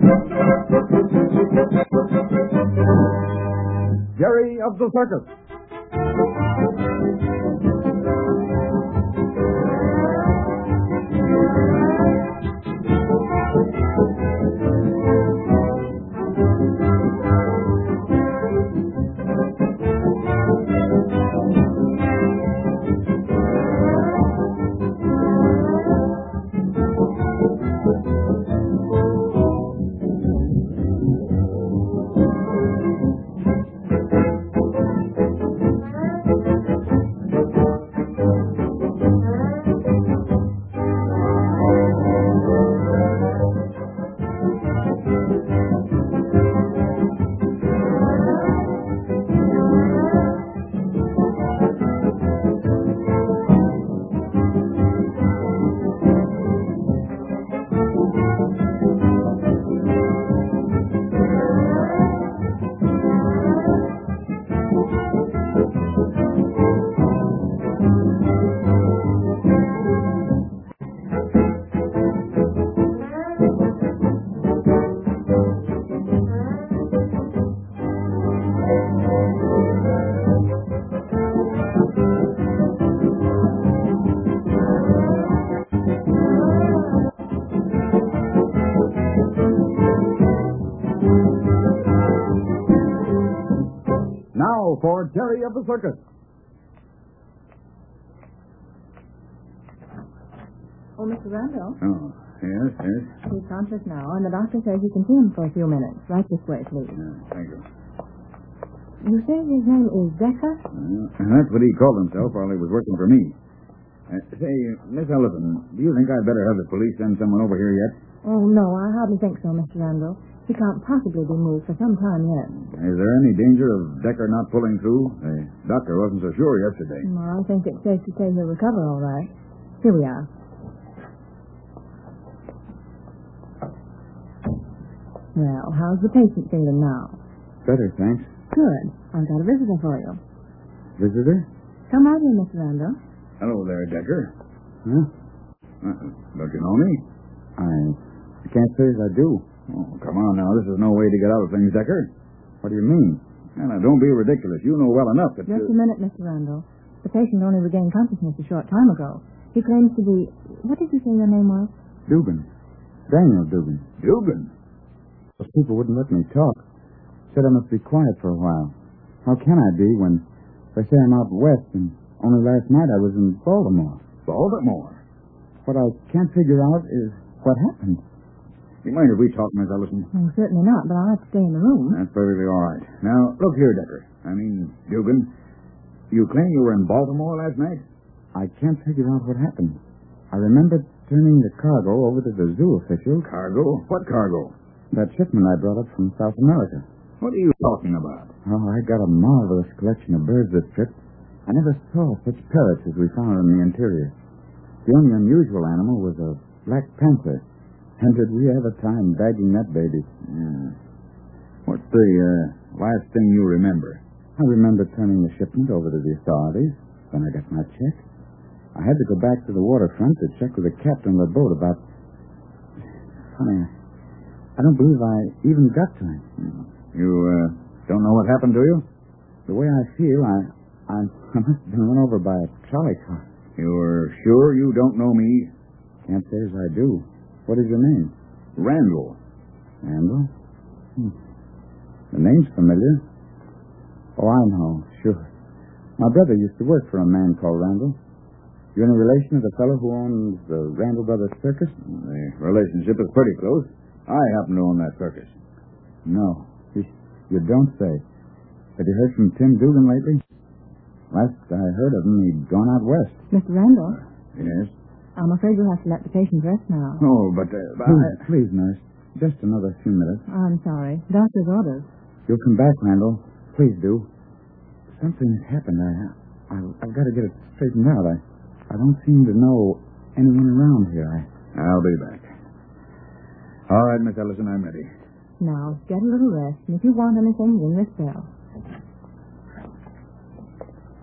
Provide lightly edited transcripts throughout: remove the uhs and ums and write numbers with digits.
Jerry of the Circus. Now for Jerry of the Circus. Oh, Mr. Randall. Oh, yes. He's conscious now, and the doctor says you can see him for a few minutes. Right this way, please. Thank you. You say his name is Decker? That's what he called himself while he was working for me. Say, Miss Ellison, do you think I'd better have the police send someone over here yet? Oh, no, I hardly think so, Mr. Randall. He can't possibly be moved for some time yet. Is there any danger of Decker not pulling through? The doctor wasn't so sure yesterday. No, I think it's safe to say he'll recover all right. Here we are. Well, how's the patient feeling now? Better, thanks. Good. I've got a visitor for you. Visitor? Come out here, Mr. Randall. Hello there, Decker. Huh? Don't you know me? I can't say as I do. Oh, come on now. This is no way to get out of things, Decker. What do you mean? Now, don't be ridiculous. You know well enough that... Just a minute, Mr. Randall. The patient only regained consciousness a short time ago. He claims to be... What did you say your name was? Dugan. Daniel Dugan. Dugan? Those people wouldn't let me talk. Said I must be quiet for a while. How can I be when they say I'm out west and only last night I was in Baltimore? Baltimore? What I can't figure out is what happened. You mind if we talk, Miss Ellison? Oh, certainly not, but I'll have to stay in the room. That's perfectly all right. Now, look here, Decker. Dugan. You claim you were in Baltimore last night? I can't figure out what happened. I remember turning the cargo over to the zoo official. Cargo? What cargo? That shipment I brought up from South America. What are you talking about? Oh, I got a marvelous collection of birds that trip. I never saw such parrots as we found in the interior. The only unusual animal was a black panther. And did we have a time bagging that baby? Yeah. What's the last thing you remember? I remember turning the shipment over to the authorities. Then I got my check. I had to go back to the waterfront to check with the captain of the boat about... Funny, I don't believe I even got to him. You don't know what happened to you? The way I feel, I must have been run over by a trolley car. You're sure you don't know me? Can't say as I do. What is your name? Randall. Randall? The name's familiar. Oh, I know, sure. My brother used to work for a man called Randall. You any relation to the fellow who owns the Randall Brothers Circus? The relationship is pretty close. I happen to own that circus. No, you don't say. Have you heard from Tim Dugan lately? Last I heard of him, he'd gone out west. Mr. Randall? Yes? I'm afraid you'll have to let the patient rest now. Oh, but... Please, nurse. Just another few minutes. I'm sorry. Doctor's orders. You'll come back, Randall. Please do. Something has happened. I've got to get it straightened out. I don't seem to know anyone around here. I'll be back. All right, Miss Ellison, I'm ready. Now, get a little rest, and if you want anything, ring this bell.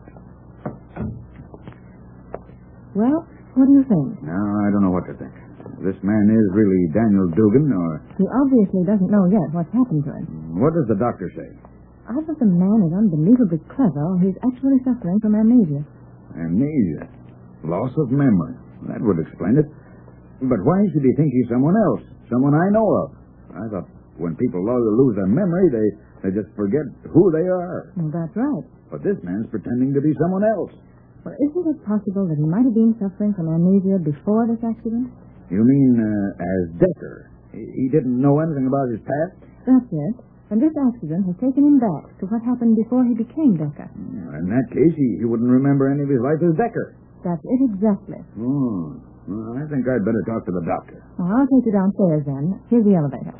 Well, what do you think? No, I don't know what to think. this man is really Daniel Dugan, or... He obviously doesn't know yet what's happened to him. What does the doctor say? Either the man is unbelievably clever or he's actually suffering from amnesia. Amnesia. Loss of memory. That would explain it. But why should he think he's someone else? Someone I know of? I thought when people lose their memory, they just forget who they are. Well, that's right. But this man's pretending to be someone else. Well, isn't it possible that he might have been suffering from amnesia before this accident? You mean as Decker? He didn't know anything about his past? That's it. And this accident has taken him back to what happened before he became Decker. In that case, he wouldn't remember any of his life as Decker. That's it exactly. Oh. Well, I think I'd better talk to the doctor. Well, I'll take you downstairs then. Here's the elevator.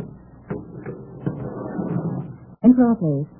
Emperor, please.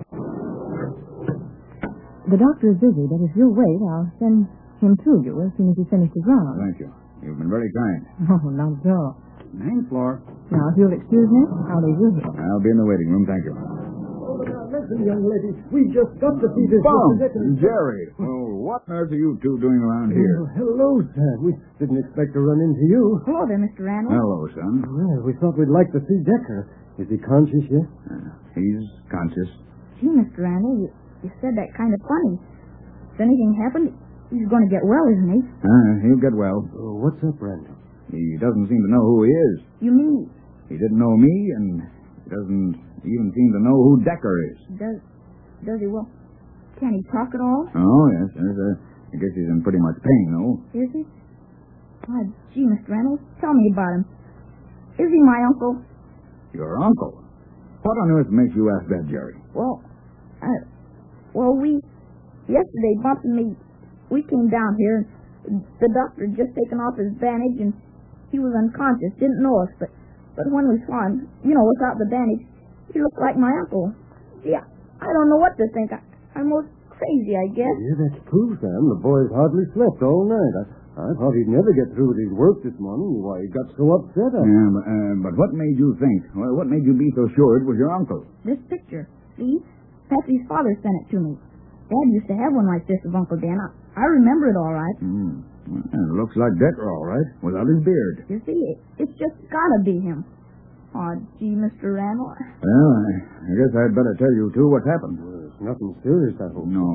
The doctor is busy, but if you'll wait, I'll send him to you as soon as he's finished his round. Thank you. You've been very kind. Oh, not at all. Ninth floor. Now, if you'll excuse me, I'll leave you here. I'll be in the waiting room, thank you. Listen, young lady, we just got to see this. Jerry. Well, what on earth are you two doing around here? Hello, sir. We didn't expect to run into you. Hello there, Mr. Randall. Hello, son. Well, we thought we'd like to see Decker. Is he conscious yet? He's conscious. Gee, Mr. Randall, you said that kind of funny. If anything happened, he's going to get well, isn't he? He'll get well. What's up, Randall? He doesn't seem to know who he is. You mean He didn't know me, and he doesn't even seem to know who Decker is. does he? Well, can he talk at all? Oh, yes. I guess he's in pretty much pain, though. Is he? Oh, gee, Mr. Reynolds, tell me about him. Is he my uncle? Your uncle? What on earth makes you ask that, Jerry? Well, yesterday, Bumps and me, we came down here, and the doctor had just taken off his bandage, and he was unconscious, didn't know us, but when we saw him, without the bandage, he looked like my uncle. Gee, I don't know what to think. I'm most crazy, I guess. Yeah, that's true, Sam. The boy's hardly slept all night. I thought he'd never get through with his work this morning. Why, he got so upset. But what made you think? What made you be so sure it was your uncle? This picture, see? Patsy's father sent it to me. Dad used to have one like this of Uncle Dan. I remember it all right. Well, it looks like Decker, all right, without his beard. You see, it's just gotta be him. Oh, gee, Mr. Randall. Well, I guess I'd better tell you, too, what's happened. Well, it's nothing serious, I hope. No.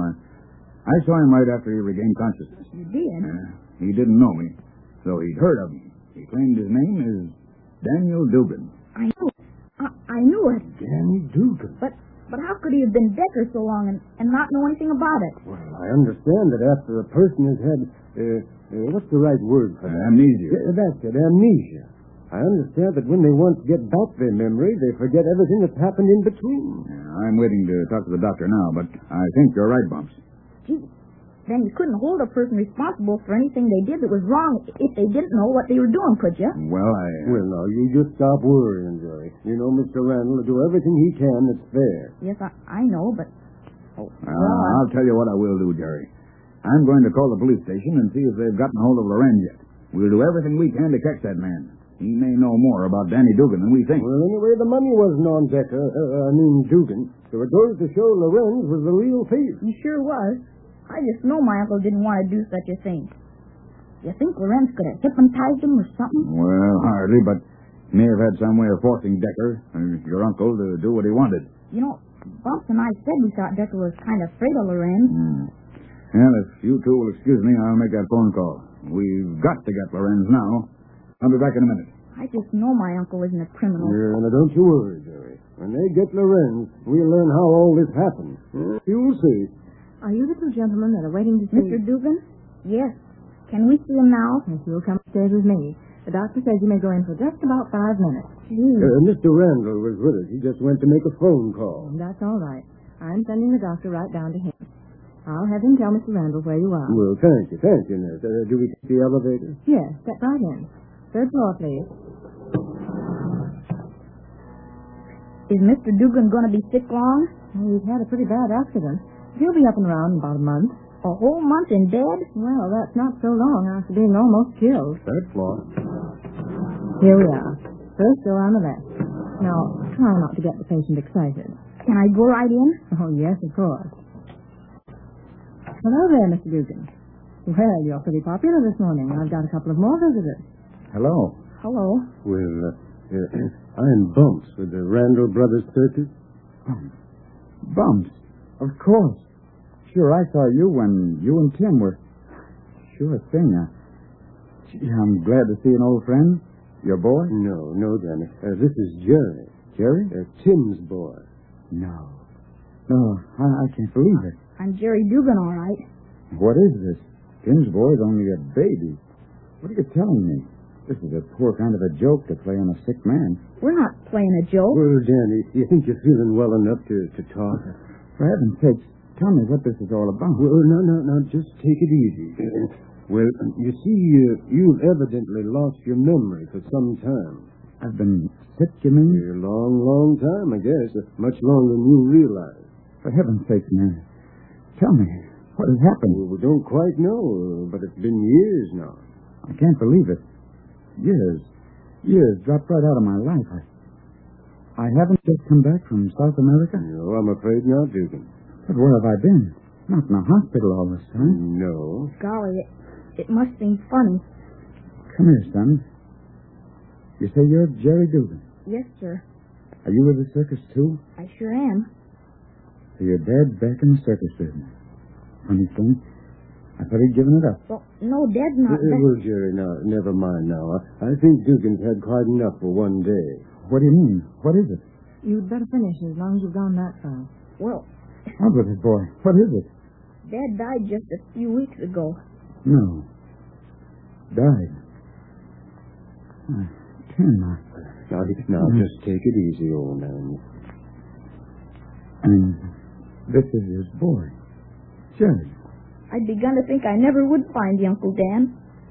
I saw him right after he regained consciousness. You did? He didn't know me, so he'd heard of me. He claimed his name is Daniel Dugan. I knew it. I knew it. Danny Dugan. But how could he have been Decker so long and not know anything about it? Well, I understand that after a person has had, what's the right word for that? Amnesia. Yeah, that's it, amnesia. I understand that when they once get back their memory, they forget everything that's happened in between. I'm waiting to talk to the doctor now, but I think you're right, Bumps. Gee, then you couldn't hold a person responsible for anything they did that was wrong if they didn't know what they were doing, could you? Well, Well, now, you just stop worrying, Jerry. You know Mr. Randall will do everything he can that's fair. Yes, I know, but... I'll tell you what I will do, Jerry. I'm going to call the police station and see if they've gotten hold of Lorenz yet. We'll do everything we can to catch that man. He may know more about Danny Dugan than we think. Well, anyway, the money wasn't on Decker, Dugan, so it goes to show Lorenz was the real thief. He sure was. I just know my uncle didn't want to do such a thing. You think Lorenz could have hypnotized him or something? Well, hardly, but he may have had some way of forcing Decker, your uncle, to do what he wanted. Bumps and I said we thought Decker was kind of afraid of Lorenz. Well, if you two will excuse me, I'll make that phone call. We've got to get Lorenz now. I'll be back in a minute. I just know my uncle isn't a criminal. Yeah, now don't you worry, Jerry. When they get Lorenz, we'll learn how all this happened. You'll see. Are you the two gentlemen that are waiting to see... Mr. Dugan? Yes. Can we see him now? Yes, you'll come upstairs with me. The doctor says you may go in for just about 5 minutes. Mr. Randall was with us. He just went to make a phone call. That's all right. I'm sending the doctor right down to him. I'll have him tell Mr. Randall where you are. Well, thank you, nurse. Do we take the elevator? Yes, step right in. 3rd floor, please. Is Mr. Dugan going to be sick long? He's had a pretty bad accident. He'll be up and around in about a month. A whole month in bed? Well, that's not so long after being almost killed. 3rd floor. Here we are. 1st door on the left. Now, try not to get the patient excited. Can I go right in? Oh, yes, of course. Hello there, Mr. Dugan. Well, you're pretty popular this morning. I've got a couple of more visitors. Hello. Hello. Well, I'm Bumps with the Randall Brothers Circus. Bumps. Of course. Sure, I saw you when you and Tim were... Sure thing. Gee, I'm glad to see an old friend. Your boy? No, Danny. This is Jerry. Jerry? Tim's boy. No. No, I can't believe it. I'm Jerry Dugan, all right. What is this? Tim's boy's only a baby. What are you telling me? This is a poor kind of a joke to play on a sick man. We're not playing a joke. Well, Danny, you think you're feeling well enough to talk? For heaven's sakes, tell me what this is all about. Well, no, just take it easy. Well, you see, you've evidently lost your memory for some time. I've been sick, you mean? A long time, I guess. Much longer than you realize. For heaven's sakes, man. Tell me, what has happened? Well, we don't quite know, but it's been years now. I can't believe it. Years dropped right out of my life. I haven't just come back from South America. No, I'm afraid not, Dugan. But where have I been? Not in a hospital all this time. No. Golly, it must seem funny. Come here, son. You say you're Jerry Dugan. Yes, sir. Are you with the circus, too? I sure am. So your dad's back in the circus business. Funny thing. I thought he'd given it up. Well, no, Dad's not back. Well, Jerry, now, never mind now. I think Dugan's had quite enough for one day. What do you mean? What is it? You'd better finish as long as you've gone that far. Well, Out with it, boy. What is it? Dad died just a few weeks ago. No. Died. Tim, Now, just take it easy, old man. And this is his boy, Jerry. I'd begun to think I never would find you, Uncle Dan.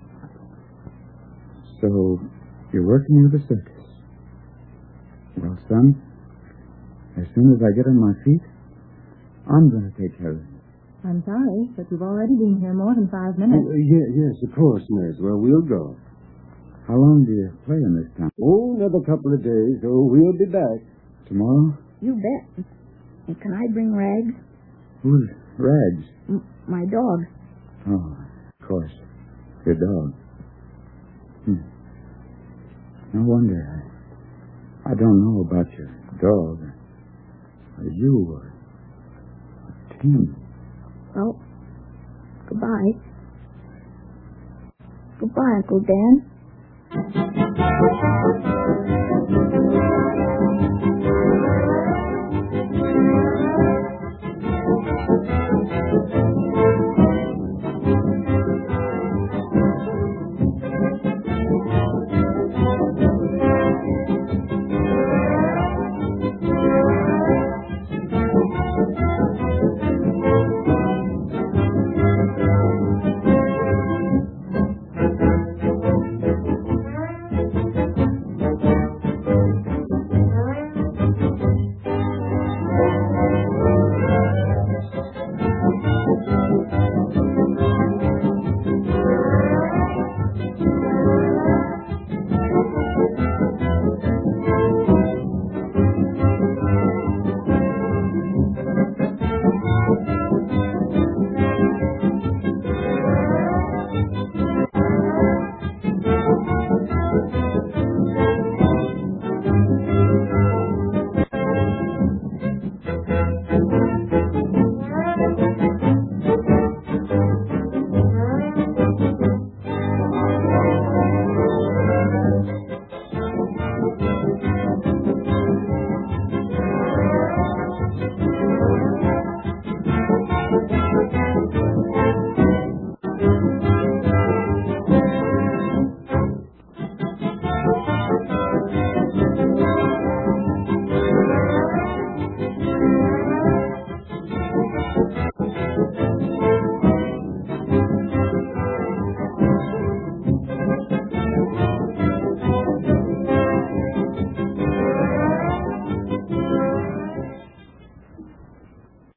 So, you're working with the circus. Well, son, as soon as I get on my feet, I'm going to take care of it. I'm sorry, but you've already been here more than 5 minutes. Yes, of course, Nurse. Well, we'll go. How long do you play in this town? Oh, another couple of days. Oh, we'll be back. Tomorrow? You bet. And can I bring Rags? Who's Rags? My dog. Oh, of course. Your dog. No wonder. I don't know about your dog. Or you or Tim. Well, goodbye. Goodbye, Uncle Dan.